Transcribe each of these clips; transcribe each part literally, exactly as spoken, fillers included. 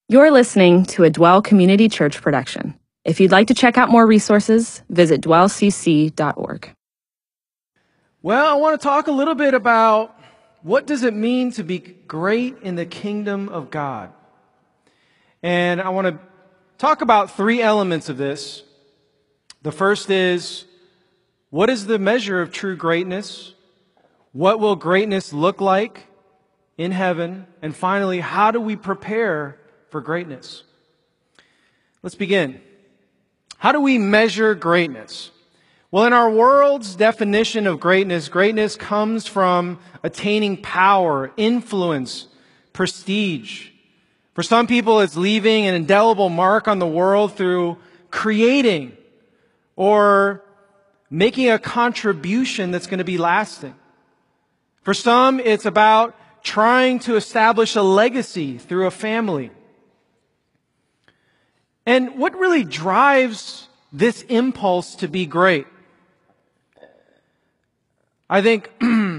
You're listening to a Dwell Community Church production. If you'd like to check out more resources, visit dwell c c dot org. Well, I want to talk a little bit about what does it mean to be great in the kingdom of God. And I want to talk about three elements of this. The first is, what is the measure of true greatness? What will greatness look like in heaven? And finally, how do we prepare for greatness? Let's begin. How do we measure greatness? Well, in our world's definition of greatness, greatness comes from attaining power, influence, prestige. For some people, it's leaving an indelible mark on the world through creating or making a contribution that's going to be lasting. For some, it's about trying to establish a legacy through a family. And what really drives this impulse to be great? I think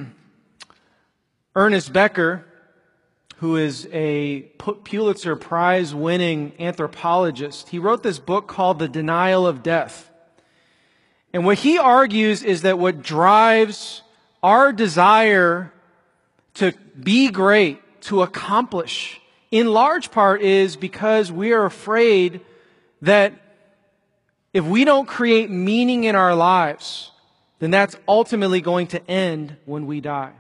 Ernest Becker, who is a Pulitzer Prize winning anthropologist, he wrote this book called The Denial of Death. And what he argues is that what drives our desire to be great, to accomplish, in large part is because we are afraid that if we don't create meaning in our lives, then that's ultimately going to end when we die.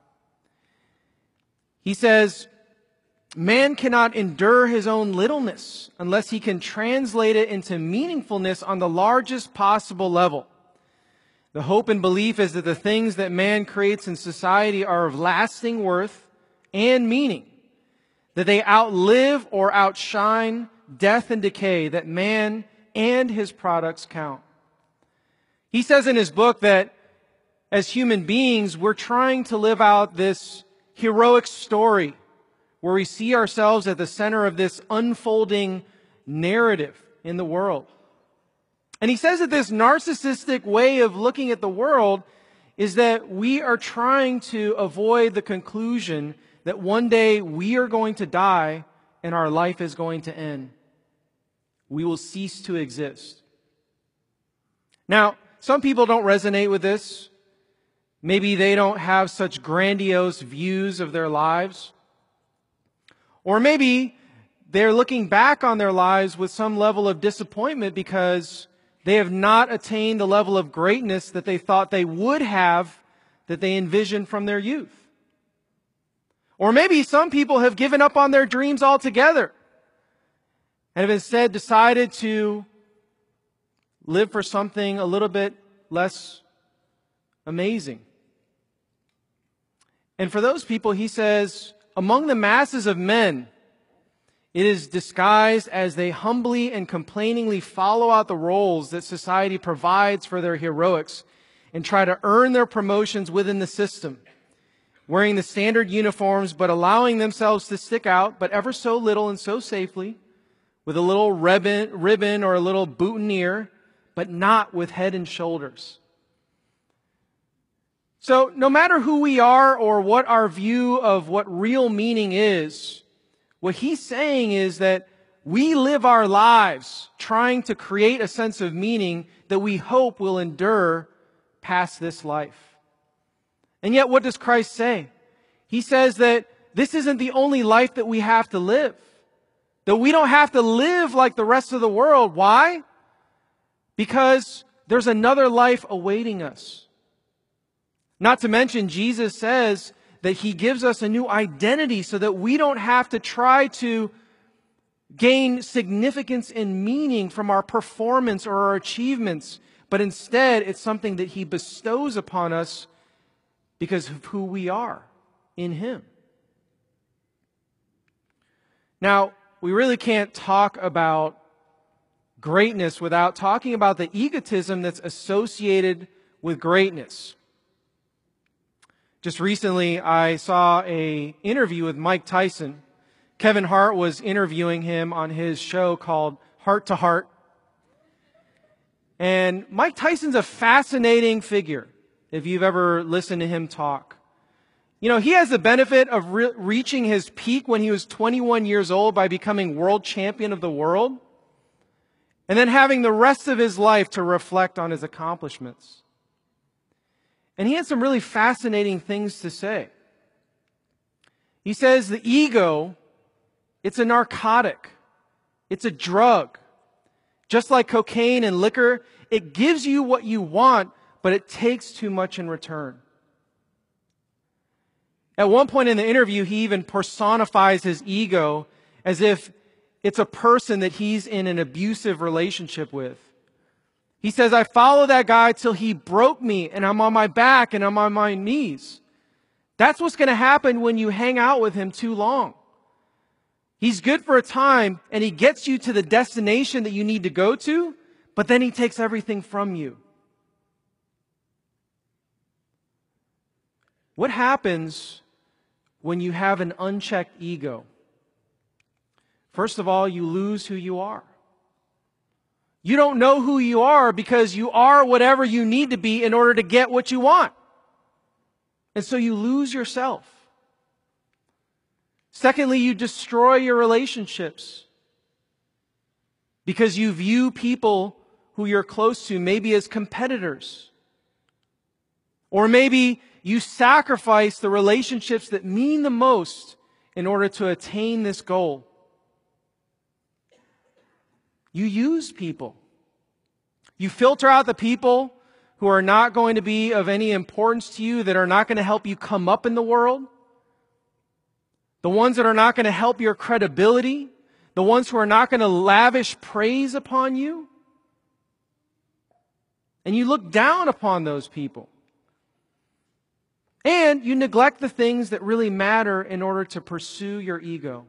He says, man cannot endure his own littleness unless he can translate it into meaningfulness on the largest possible level. The hope and belief is that the things that man creates in society are of lasting worth and meaning, that they outlive or outshine death and decay, that man and his products count. He says in his book that as human beings, we're trying to live out this heroic story where we see ourselves at the center of this unfolding narrative in the world. And he says that this narcissistic way of looking at the world is that we are trying to avoid the conclusion that one day we are going to die and our life is going to end. We will cease to exist. Now, some people don't resonate with this. Maybe they don't have such grandiose views of their lives. Or maybe they're looking back on their lives with some level of disappointment because they have not attained the level of greatness that they thought they would have, that they envisioned from their youth. Or maybe some people have given up on their dreams altogether and have instead decided to live for something a little bit less amazing. And for those people, he says, among the masses of men, it is disguised as they humbly and complainingly follow out the roles that society provides for their heroics and try to earn their promotions within the system, wearing the standard uniforms but allowing themselves to stick out, but ever so little and so safely, with a little ribbon, ribbon or a little boutonniere, but not with head and shoulders. So no matter who we are or what our view of what real meaning is, what he's saying is that we live our lives trying to create a sense of meaning that we hope will endure past this life. And yet what does Christ say? He says that this isn't the only life that we have to live. That we don't have to live like the rest of the world. Why? Because there's another life awaiting us. Not to mention, Jesus says that he gives us a new identity so that we don't have to try to gain significance and meaning from our performance or our achievements, but instead it's something that he bestows upon us because of who we are in him. Now, we really can't talk about greatness without talking about the egotism that's associated with greatness. Just recently, I saw an interview with Mike Tyson. Kevin Hart was interviewing him on his show called Heart to Heart. And Mike Tyson's a fascinating figure, if you've ever listened to him talk. You know, he has the benefit of re- reaching his peak when he was twenty-one years old by becoming world champion of the world, and then having the rest of his life to reflect on his accomplishments. And he had some really fascinating things to say. He says the ego, it's a narcotic. It's a drug. Just like cocaine and liquor, it gives you what you want, but it takes too much in return. At one point in the interview, he even personifies his ego as if it's a person that he's in an abusive relationship with. He says, I followed that guy till he broke me and I'm on my back and I'm on my knees. That's what's going to happen when you hang out with him too long. He's good for a time and he gets you to the destination that you need to go to, but then he takes everything from you. What happens when you have an unchecked ego? First of all, you lose who you are. You don't know who you are because you are whatever you need to be in order to get what you want. And so you lose yourself. Secondly, you destroy your relationships because you view people who you're close to maybe as competitors. Or maybe you sacrifice the relationships that mean the most in order to attain this goal. You use people. You filter out the people who are not going to be of any importance to you, that are not going to help you come up in the world. The ones that are not going to help your credibility. The ones who are not going to lavish praise upon you. And you look down upon those people. And you neglect the things that really matter in order to pursue your ego.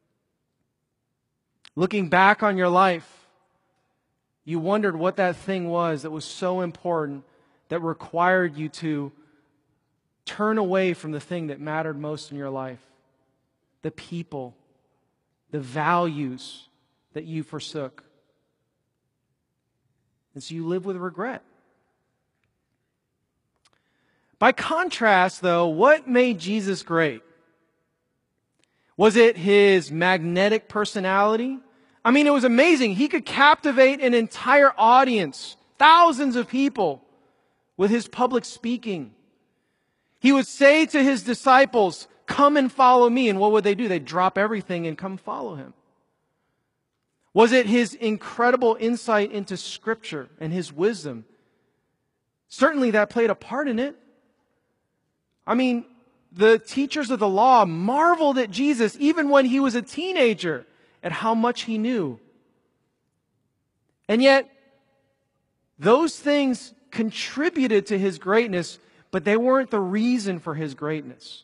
Looking back on your life, you wondered what that thing was that was so important that required you to turn away from the thing that mattered most in your life. The people, the values that you forsook. And so you live with regret. By contrast, though, what made Jesus great? Was it his magnetic personality? I mean, it was amazing. He could captivate an entire audience, thousands of people, with his public speaking. He would say to his disciples, come and follow me. And what would they do? They'd drop everything and come follow him. Was it his incredible insight into Scripture and his wisdom? Certainly that played a part in it. I mean, the teachers of the law marveled at Jesus even when he was a teenager, at how much he knew. And yet, those things contributed to his greatness, but they weren't the reason for his greatness.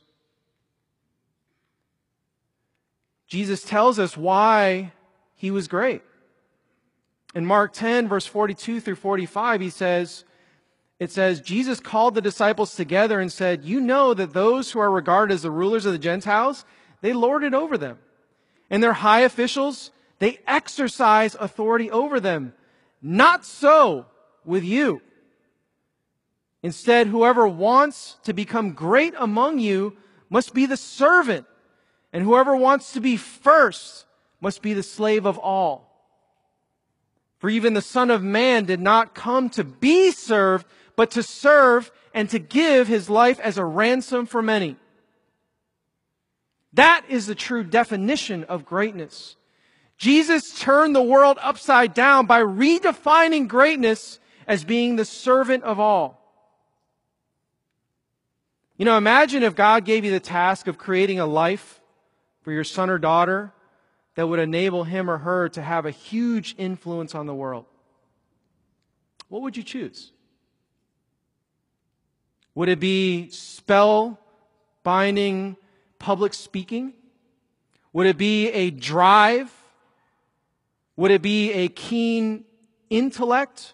Jesus tells us why he was great. In Mark ten, verse forty-two through forty-five, he says, it says, Jesus called the disciples together and said, you know that those who are regarded as the rulers of the Gentiles, they lord it over them. And their high officials, they exercise authority over them. Not so with you. Instead, whoever wants to become great among you must be the servant. And whoever wants to be first must be the slave of all. For even the Son of Man did not come to be served, but to serve and to give his life as a ransom for many. That is the true definition of greatness. Jesus turned the world upside down by redefining greatness as being the servant of all. You know, imagine if God gave you the task of creating a life for your son or daughter that would enable him or her to have a huge influence on the world. What would you choose? Would it be spell-binding public speaking? Would it be a drive? Would it be a keen intellect?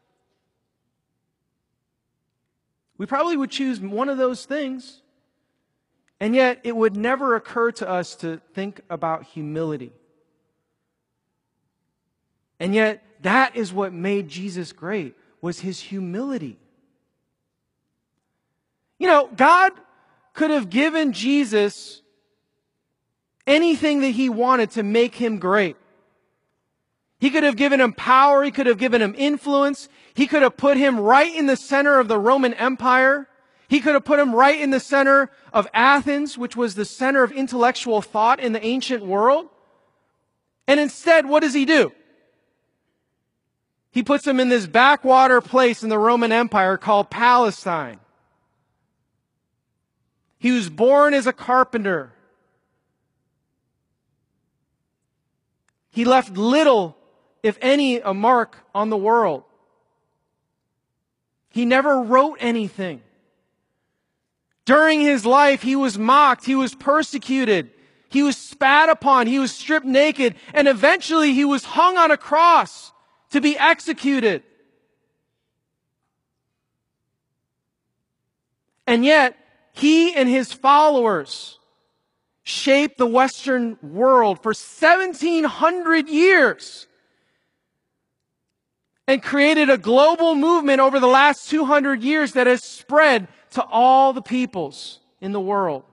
We probably would choose one of those things. And yet it would never occur to us to think about humility. And yet that is what made Jesus great, was his humility. You know, God could have given Jesus anything that he wanted to make him great. He could have given him power. He could have given him influence. He could have put him right in the center of the Roman Empire. He could have put him right in the center of Athens, which was the center of intellectual thought in the ancient world. And instead, what does he do? He puts him in this backwater place in the Roman Empire called Palestine. He was born as a carpenter. He left little, if any, a mark on the world. He never wrote anything. During his life, he was mocked, he was persecuted, he was spat upon, he was stripped naked, and eventually he was hung on a cross to be executed. And yet, he and his followers shaped the Western world for seventeen hundred years and created a global movement over the last two hundred years that has spread to all the peoples in the world.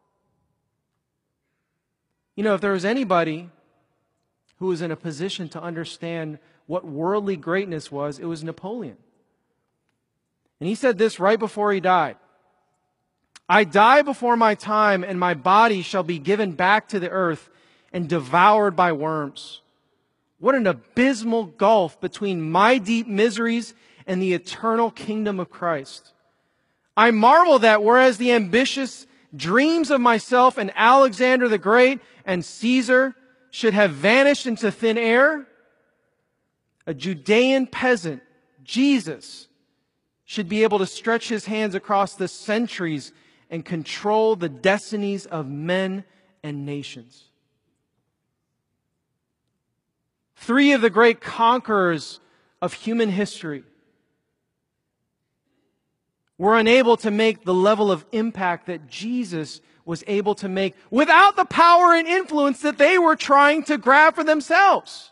You know, if there was anybody who was in a position to understand what worldly greatness was, it was Napoleon. And he said this right before he died. I die before my time, and my body shall be given back to the earth and devoured by worms. What an abysmal gulf between my deep miseries and the eternal kingdom of Christ. I marvel that whereas the ambitious dreams of myself and Alexander the Great and Caesar should have vanished into thin air, a Judean peasant, Jesus, should be able to stretch his hands across the centuries and control the destinies of men and nations. Three of the great conquerors of human history were unable to make the level of impact that Jesus was able to make without the power and influence that they were trying to grab for themselves.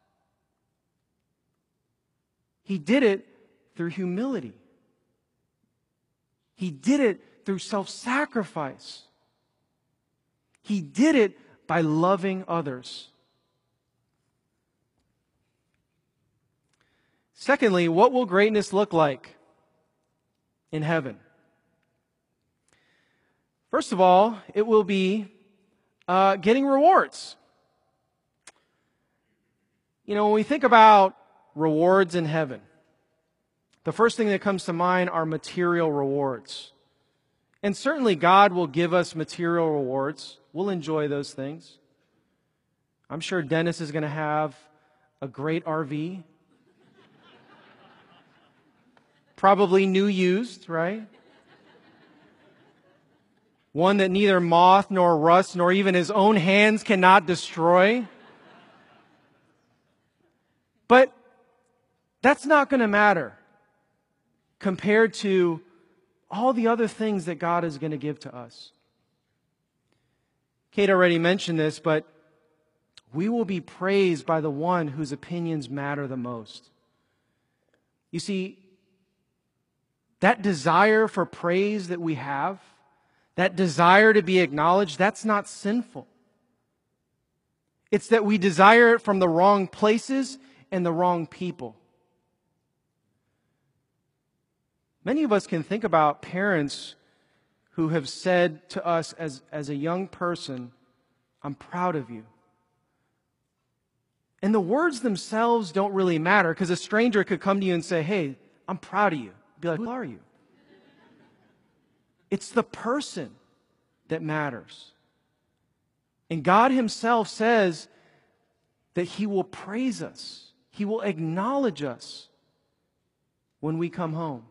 He did it through humility. He did it through self-sacrifice. He did it by loving others. Secondly, what will greatness look like in heaven? First of all, it will be uh, getting rewards. You know, when we think about rewards in heaven, the first thing that comes to mind are material rewards. And certainly God will give us material rewards. We'll enjoy those things. I'm sure Dennis is going to have a great R V. Probably new used, right? One that neither moth nor rust nor even his own hands cannot destroy. But that's not going to matter compared to all the other things that God is going to give to us. Kate already mentioned this, but we will be praised by the one whose opinions matter the most. You see, that desire for praise that we have, that desire to be acknowledged, that's not sinful. It's that we desire it from the wrong places and the wrong people. Many of us can think about parents who have said to us as, as a young person, I'm proud of you. And the words themselves don't really matter because a stranger could come to you and say, hey, I'm proud of you. Be like, who are you? It's the person that matters. And God Himself says that He will praise us. He will acknowledge us when we come home.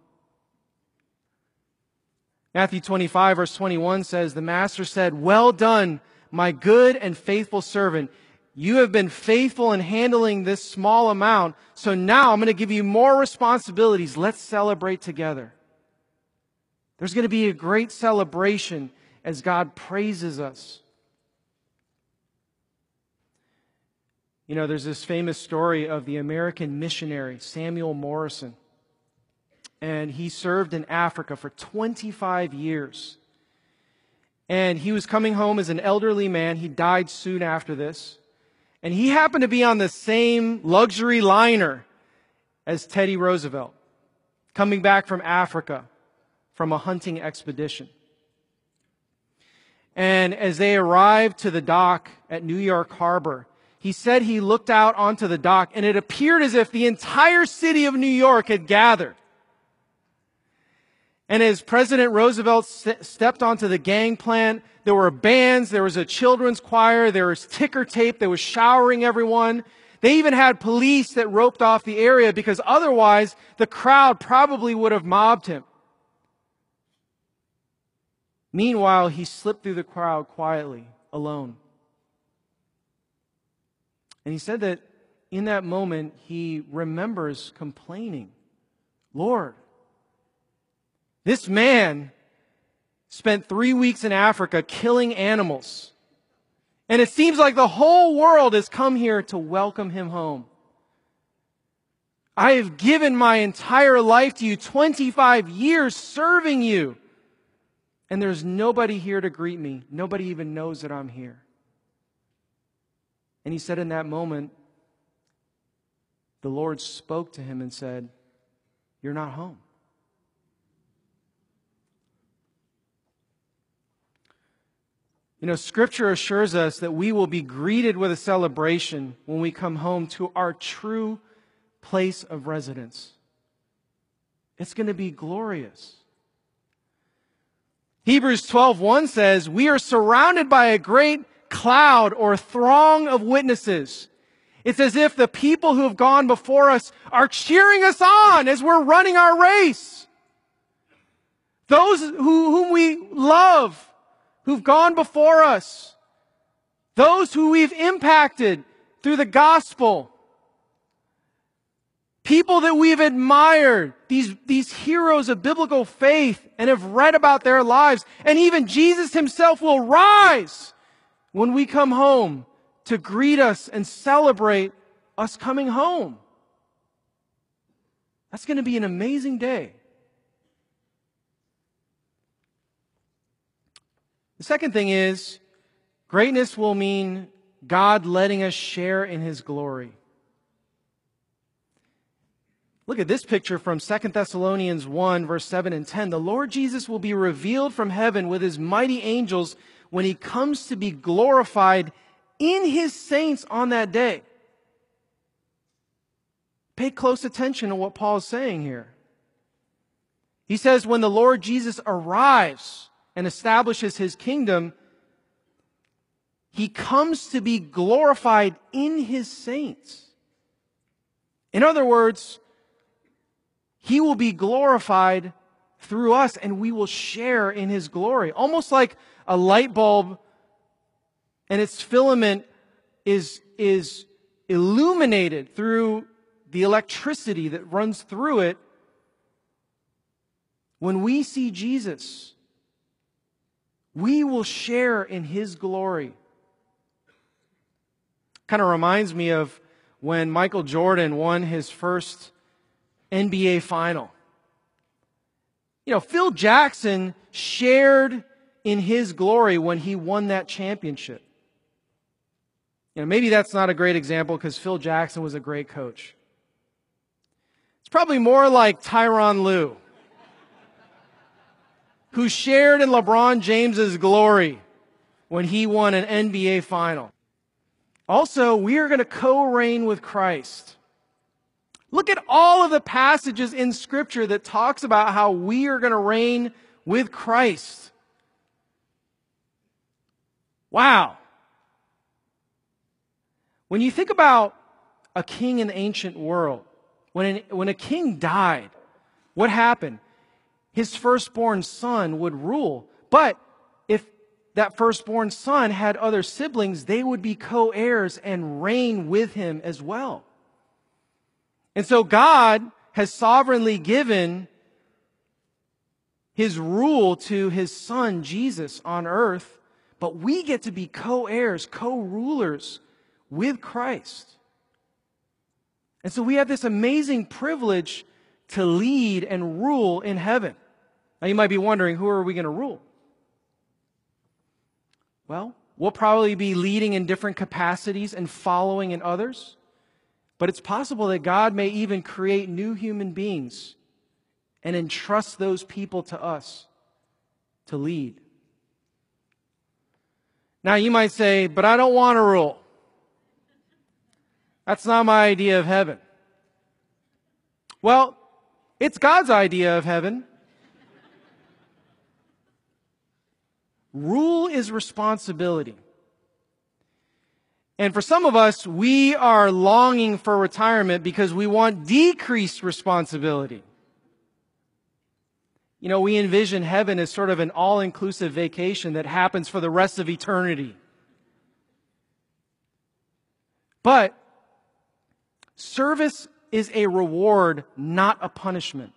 Matthew twenty-five, verse twenty-one says, the Master said, well done, my good and faithful servant. You have been faithful in handling this small amount, so now I'm going to give you more responsibilities. Let's celebrate together. There's going to be a great celebration as God praises us. You know, there's this famous story of the American missionary, Samuel Morrison. And he served in Africa for twenty-five years. And he was coming home as an elderly man. He died soon after this. And he happened to be on the same luxury liner as Teddy Roosevelt, coming back from Africa from a hunting expedition. And as they arrived to the dock at New York Harbor, he said he looked out onto the dock and it appeared as if the entire city of New York had gathered. And as President Roosevelt st- stepped onto the gangplank, there were bands, there was a children's choir, there was ticker tape that was showering everyone. They even had police that roped off the area because otherwise the crowd probably would have mobbed him. Meanwhile, he slipped through the crowd quietly, alone. And he said that in that moment, he remembers complaining, Lord, this man spent three weeks in Africa killing animals. And it seems like the whole world has come here to welcome him home. I have given my entire life to you, twenty-five years serving you. And there's nobody here to greet me. Nobody even knows that I'm here. And he said in that moment, the Lord spoke to him and said, you're not home. You know, Scripture assures us that we will be greeted with a celebration when we come home to our true place of residence. It's going to be glorious. Hebrews twelve one says, we are surrounded by a great cloud or throng of witnesses. It's as if the people who have gone before us are cheering us on as we're running our race. Those who, whom we love, who've gone before us, those who we've impacted through the gospel, people that we've admired, these, these heroes of biblical faith and have read about their lives, and even Jesus himself will rise when we come home to greet us and celebrate us coming home. That's going to be an amazing day. The second thing is, greatness will mean God letting us share in His glory. Look at this picture from Second Thessalonians one, verse seven and ten. The Lord Jesus will be revealed from heaven with His mighty angels when He comes to be glorified in His saints on that day. Pay close attention to what Paul is saying here. He says when the Lord Jesus arrives and establishes His kingdom, He comes to be glorified in His saints. In other words, He will be glorified through us and we will share in His glory. Almost like a light bulb and its filament is, is illuminated through the electricity that runs through it. When we see Jesus, we will share in His glory. Kind of reminds me of when Michael Jordan won his first N B A final. You know, Phil Jackson shared in his glory when he won that championship. You know, maybe that's not a great example because Phil Jackson was a great coach. It's probably more like Tyronn Lue, who shared in LeBron James's glory when he won an N B A final. Also, we are going to co-reign with Christ. Look at all of the passages in Scripture that talks about how we are going to reign with Christ. Wow. When you think about a king in the ancient world, when, an, when a king died, what happened? His firstborn son would rule. But if that firstborn son had other siblings, they would be co-heirs and reign with him as well. And so God has sovereignly given His rule to His Son, Jesus, on earth, but we get to be co-heirs, co-rulers with Christ. And so we have this amazing privilege to lead and rule in heaven. Now you might be wondering, who are we going to rule? Well, we'll probably be leading in different capacities and following in others. But it's possible that God may even create new human beings and entrust those people to us to lead. Now you might say, but I don't want to rule. That's not my idea of heaven. Well, it's God's idea of heaven. Rule is responsibility. And for some of us, we are longing for retirement because we want decreased responsibility. You know, we envision heaven as sort of an all-inclusive vacation that happens for the rest of eternity. But service is a reward, not a punishment.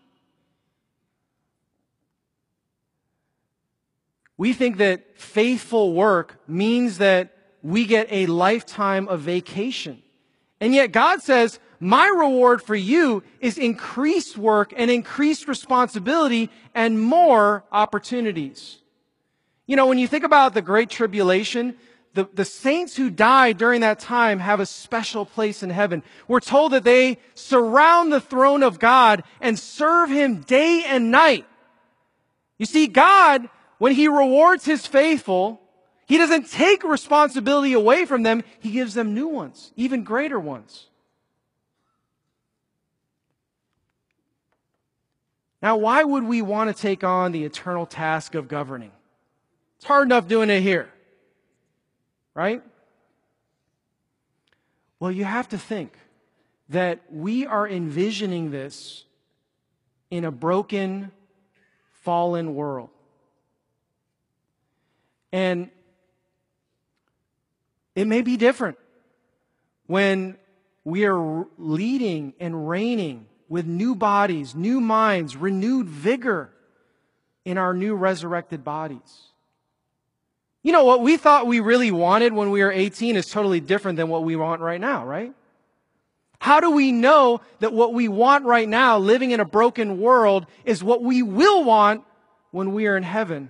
We think that faithful work means that we get a lifetime of vacation. And yet God says, my reward for you is increased work and increased responsibility and more opportunities. You know, when you think about the Great Tribulation, the, the saints who died during that time have a special place in heaven. We're told that they surround the throne of God and serve Him day and night. You see, God, when He rewards His faithful, He doesn't take responsibility away from them. He gives them new ones, even greater ones. Now, why would we want to take on the eternal task of governing? It's hard enough doing it here, right? Well, you have to think that we are envisioning this in a broken, fallen world. And it may be different when we are leading and reigning with new bodies, new minds, renewed vigor in our new resurrected bodies. You know, what we thought we really wanted when we were eighteen is totally different than what we want right now, right? How do we know that what we want right now, living in a broken world, is what we will want when we are in heaven?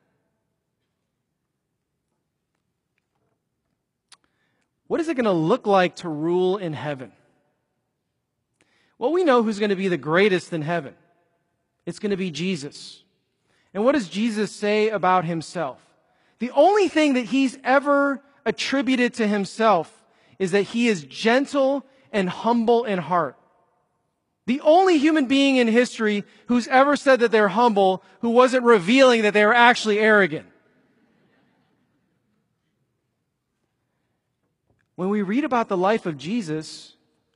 What is it going to look like to rule in heaven? Well, we know who's going to be the greatest in heaven. It's going to be Jesus. And what does Jesus say about Himself? The only thing that He's ever attributed to Himself is that He is gentle and humble in heart. The only human being in history who's ever said that they're humble, who wasn't revealing that they were actually arrogant. When we read about the life of Jesus,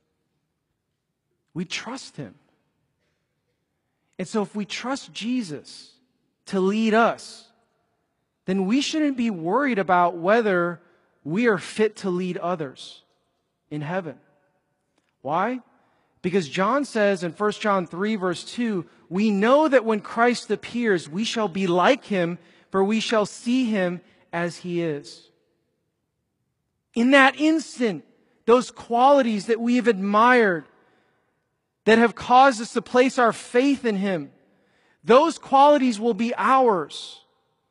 we trust Him. And so if we trust Jesus to lead us, then we shouldn't be worried about whether we are fit to lead others in heaven. Why? Because John says in First John three verse two, we know that when Christ appears, we shall be like Him, for we shall see Him as He is. In that instant, those qualities that we have admired, that have caused us to place our faith in Him, those qualities will be ours.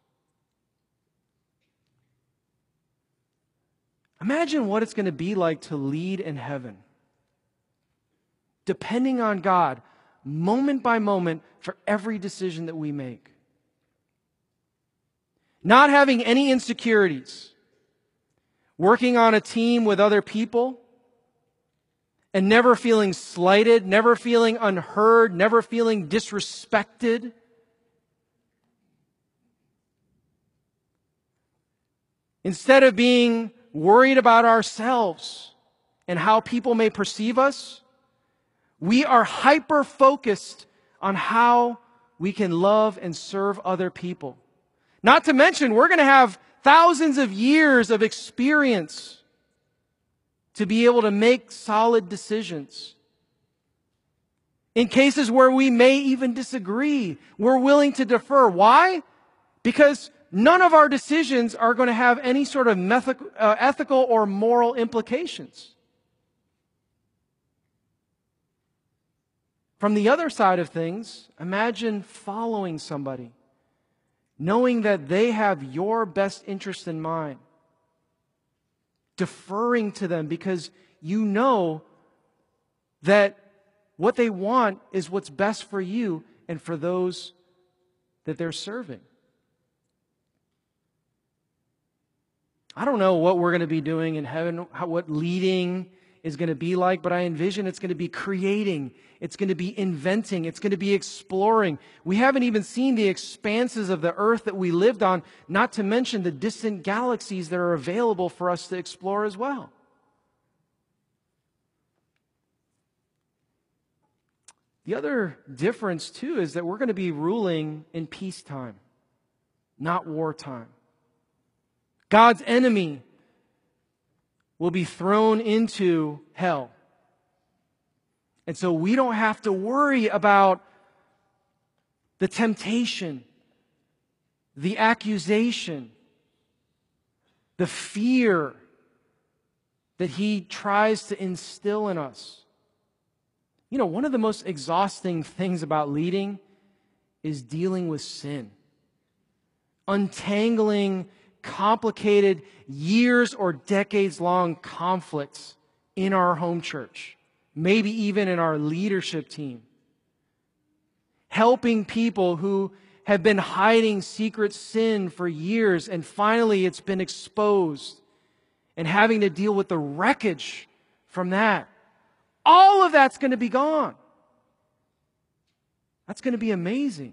Imagine what it's going to be like to lead in heaven, depending on God, moment by moment, for every decision that we make. Not having any insecurities, working on a team with other people, and never feeling slighted, never feeling unheard, never feeling disrespected. Instead of being worried about ourselves and how people may perceive us, we are hyper-focused on how we can love and serve other people. Not to mention, we're going to have thousands of years of experience to be able to make solid decisions. In cases where we may even disagree, we're willing to defer. Why? Because none of our decisions are going to have any sort of methic, uh, ethical or moral implications. From the other side of things, imagine following somebody, knowing that they have your best interest in mind, deferring to them because you know that what they want is what's best for you and for those that they're serving. I don't know what we're going to be doing in heaven, how, what leading is going to be like, but I envision it's going to be creating, it's going to be inventing, it's going to be exploring. We haven't even seen the expanses of the earth that we lived on, not to mention the distant galaxies that are available for us to explore as well. The other difference, too, is that we're going to be ruling in peacetime, not wartime. God's enemy will be thrown into hell. And so we don't have to worry about the temptation, the accusation, the fear that he tries to instill in us. You know, one of the most exhausting things about leading is dealing with sin. Untangling complicated, years or decades long conflicts in our home church, maybe even in our leadership team. Helping people who have been hiding secret sin for years and finally it's been exposed, and having to deal with the wreckage from that. All of that's going to be gone. That's going to be amazing.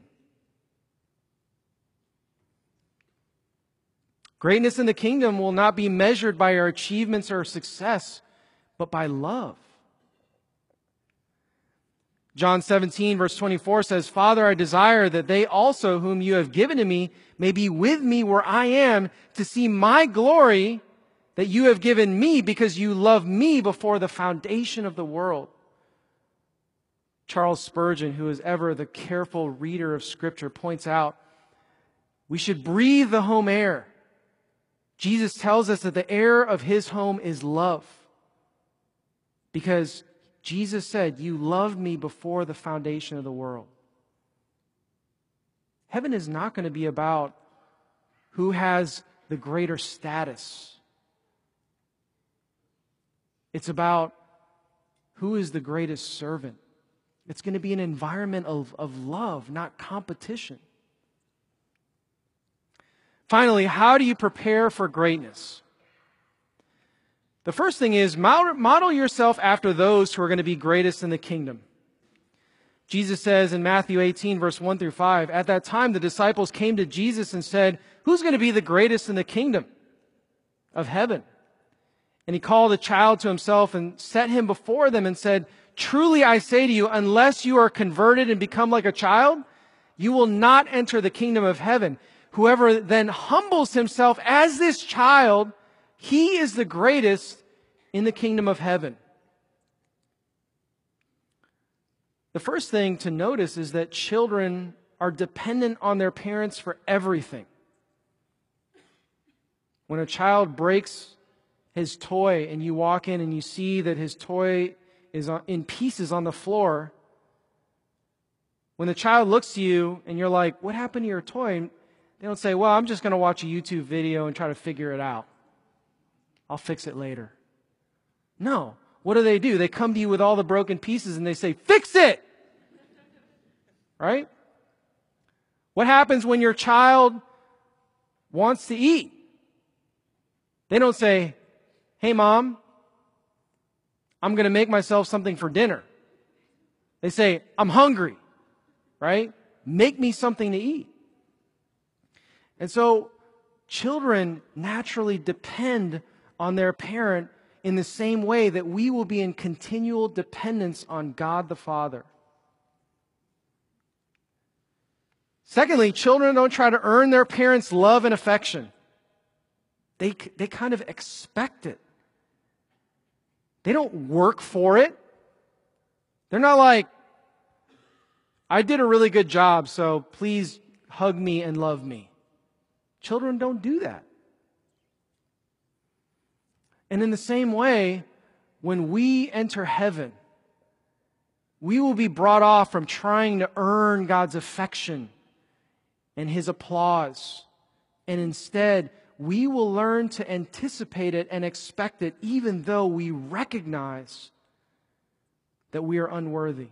Greatness in the kingdom will not be measured by our achievements or success, but by love. John seventeen, verse twenty-four says, Father, I desire that they also whom you have given to me may be with me where I am, to see my glory that you have given me, because you loved me before the foundation of the world. Charles Spurgeon, who is ever the careful reader of Scripture, points out we should breathe the home air. Jesus tells us that the air of his home is love, because Jesus said, you loved me before the foundation of the world. Heaven is not going to be about who has the greater status. It's about who is the greatest servant. It's going to be an environment of, of love, not competition. Finally, how do you prepare for greatness? The first thing is model yourself after those who are going to be greatest in the kingdom. Jesus says in Matthew eighteen, verse one through five, at that time the disciples came to Jesus and said, who's going to be the greatest in the kingdom of heaven? And he called a child to himself and set him before them and said, truly I say to you, unless you are converted and become like a child, you will not enter the kingdom of heaven. Whoever then humbles himself as this child, he is the greatest in the kingdom of heaven. The first thing to notice is that children are dependent on their parents for everything. When a child breaks his toy and you walk in and you see that his toy is in pieces on the floor, when the child looks to you and you're like, what happened to your toy? They don't say, well, I'm just going to watch a YouTube video and try to figure it out. I'll fix it later. No. What do they do? They come to you with all the broken pieces and they say, fix it! Right? What happens when your child wants to eat? They don't say, hey, Mom, I'm going to make myself something for dinner. They say, I'm hungry. Right? Make me something to eat. And so children naturally depend on their parent in the same way that we will be in continual dependence on God the Father. Secondly, children don't try to earn their parents' love and affection. They, they kind of expect it. They don't work for it. They're not like, I did a really good job, so please hug me and love me. Children don't do that. And in the same way, when we enter heaven, we will be brought off from trying to earn God's affection and His applause. And instead, we will learn to anticipate it and expect it, even though we recognize that we are unworthy.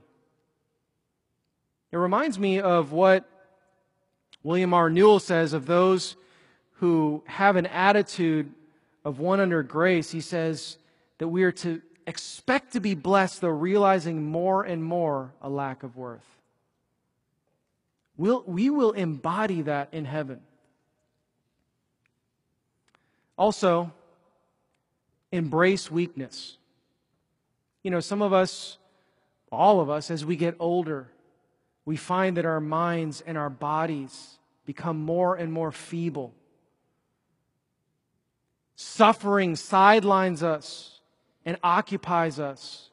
It reminds me of what William R. Newell says of those who have an attitude of one under grace. He says that we are to expect to be blessed, though realizing more and more a lack of worth. We'll, we will embody that in heaven. Also, embrace weakness. You know, some of us, all of us, as we get older, we find that our minds and our bodies become more and more feeble. Suffering sidelines us and occupies us.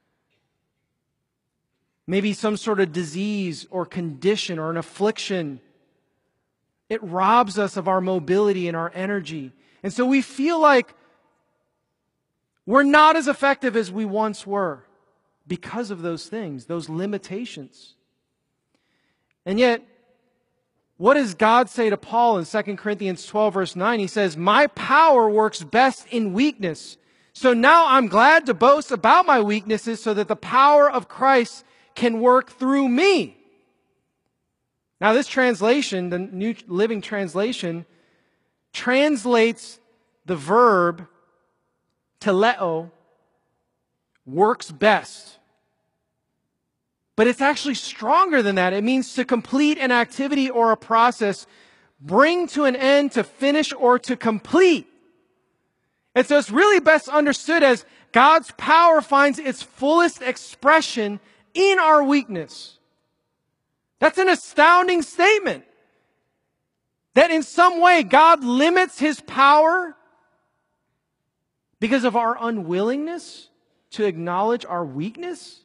Maybe some sort of disease or condition or an affliction. It robs us of our mobility and our energy. And so we feel like we're not as effective as we once were because of those things, those limitations. And yet, what does God say to Paul in Second Corinthians twelve, verse nine? He says, "My power works best in weakness. So now I'm glad to boast about my weaknesses so that the power of Christ can work through me." Now this translation, the New Living Translation, translates the verb teleo, works best. But it's actually stronger than that. It means to complete an activity or a process, bring to an end, to finish, or to complete. And so it's really best understood as God's power finds its fullest expression in our weakness. That's an astounding statement. That in some way God limits His power because of our unwillingness to acknowledge our weakness.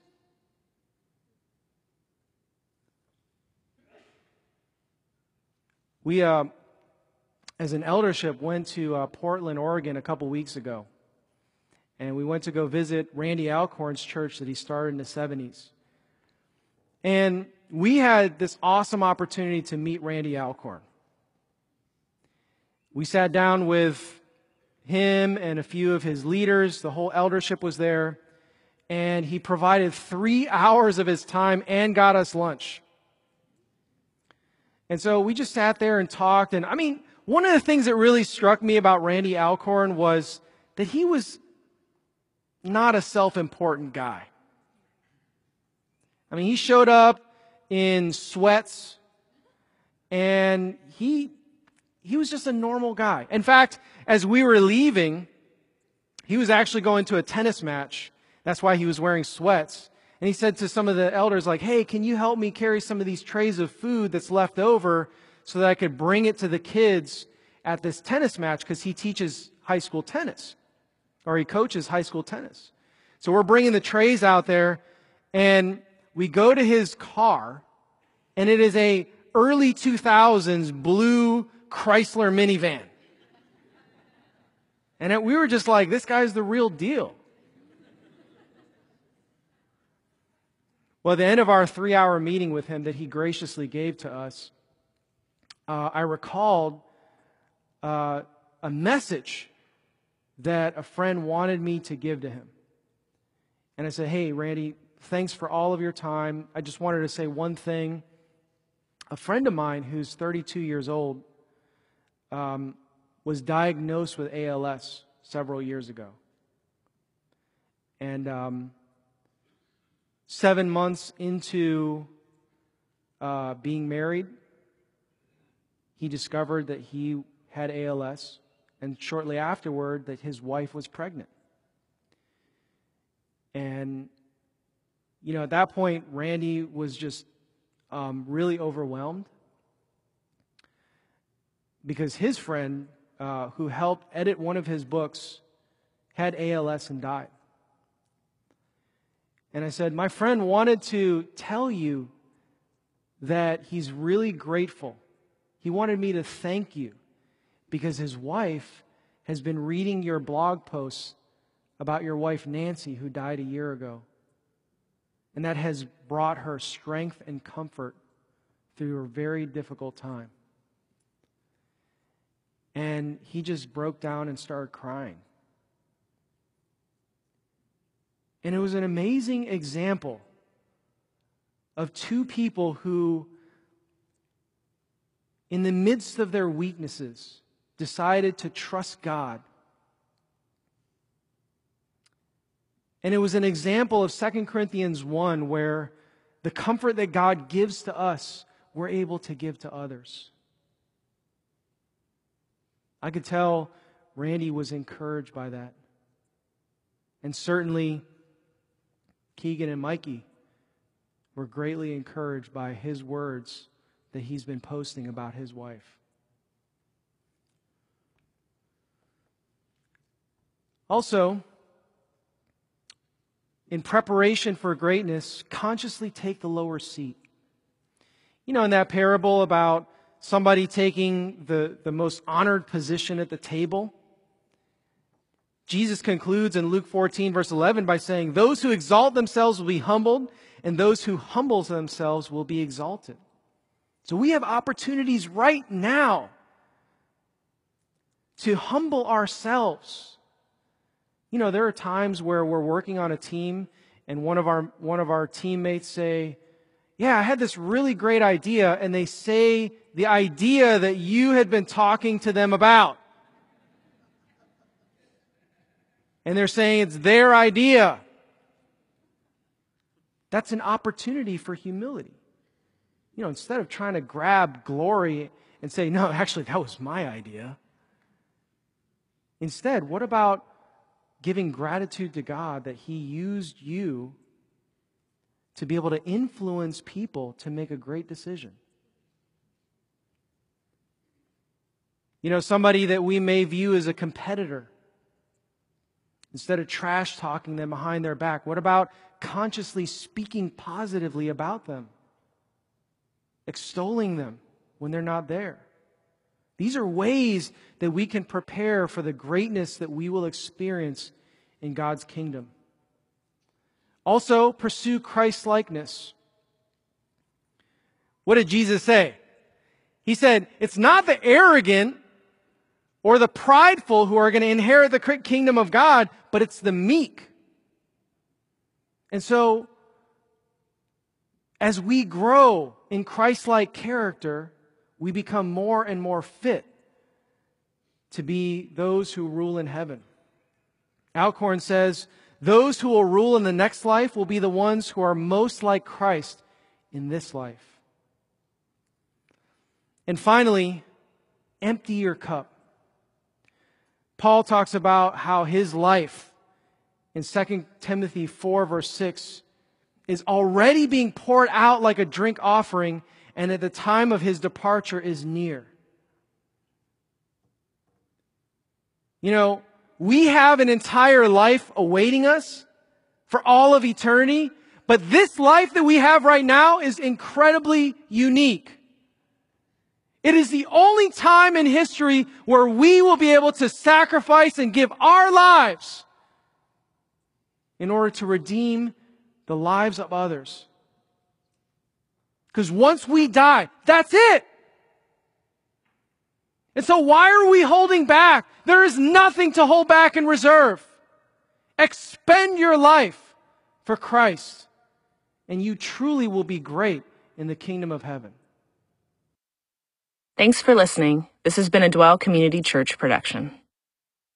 We, uh, as an eldership, went to uh, Portland, Oregon a couple weeks ago. And we went to go visit Randy Alcorn's church that he started in the seventies. And we had this awesome opportunity to meet Randy Alcorn. We sat down with him and a few of his leaders. The whole eldership was there. And he provided three hours of his time and got us lunch. And so we just sat there and talked. And I mean, one of the things that really struck me about Randy Alcorn was that he was not a self-important guy. I mean, he showed up in sweats and he, he was just a normal guy. In fact, as we were leaving, he was actually going to a tennis match. That's why he was wearing sweats. And he said to some of the elders, like, "Hey, can you help me carry some of these trays of food that's left over so that I could bring it to the kids at this tennis match?" Because he teaches high school tennis, or he coaches high school tennis. So we're bringing the trays out there, and we go to his car, and it is a early two thousands blue Chrysler minivan. And it, we were just like, this guy's the real deal. Well, at the end of our three-hour meeting with him that he graciously gave to us, uh, I recalled uh, a message that a friend wanted me to give to him. And I said, "Hey, Randy, thanks for all of your time. I just wanted to say one thing. A friend of mine who's thirty-two years old um, was diagnosed with A L S several years ago. And um, seven months into uh, being married, he discovered that he had A L S, and shortly afterward that his wife was pregnant. And, you know, at that point, Randy was just um, really overwhelmed because his friend, uh, who helped edit one of his books, had A L S and died. And I said, "My friend wanted to tell you that he's really grateful. He wanted me to thank you because his wife has been reading your blog posts about your wife Nancy, who died a year ago. And that has brought her strength and comfort through a very difficult time." And he just broke down and started crying. And it was an amazing example of two people who, in the midst of their weaknesses, decided to trust God. And it was an example of Second Corinthians one where the comfort that God gives to us, we're able to give to others. I could tell Randy was encouraged by that. And certainly Keegan and Mikey were greatly encouraged by his words that he's been posting about his wife. Also, in preparation for greatness, consciously take the lower seat. You know, in that parable about somebody taking the, the most honored position at the table, Jesus concludes in Luke fourteen, verse eleven, by saying, "Those who exalt themselves will be humbled, and those who humble themselves will be exalted." So we have opportunities right now to humble ourselves. You know, there are times where we're working on a team and one of our one of our teammates say, "Yeah, I had this really great idea," and they say the idea that you had been talking to them about. And they're saying it's their idea. That's an opportunity for humility. You know, instead of trying to grab glory and say, "No, actually, that was my idea." Instead, what about giving gratitude to God that He used you to be able to influence people to make a great decision? You know, somebody that we may view as a competitor, instead of trash talking them behind their back, what about consciously speaking positively about them? Extolling them when they're not there. These are ways that we can prepare for the greatness that we will experience in God's kingdom. Also, pursue Christ-likeness. What did Jesus say? He said, it's not the arrogant or the prideful who are going to inherit the kingdom of God, but it's the meek. And so, as we grow in Christ-like character, we become more and more fit to be those who rule in heaven. Alcorn says, those who will rule in the next life will be the ones who are most like Christ in this life. And finally, empty your cup. Paul talks about how his life in Second Timothy four, verse six, is already being poured out like a drink offering, and at the time of his departure is near. You know, we have an entire life awaiting us for all of eternity, but this life that we have right now is incredibly unique. It is the only time in history where we will be able to sacrifice and give our lives in order to redeem the lives of others. Because once we die, that's it. And so why are we holding back? There is nothing to hold back and reserve. Expend your life for Christ, and you truly will be great in the kingdom of heaven. Thanks for listening. This has been a Dwell Community Church production.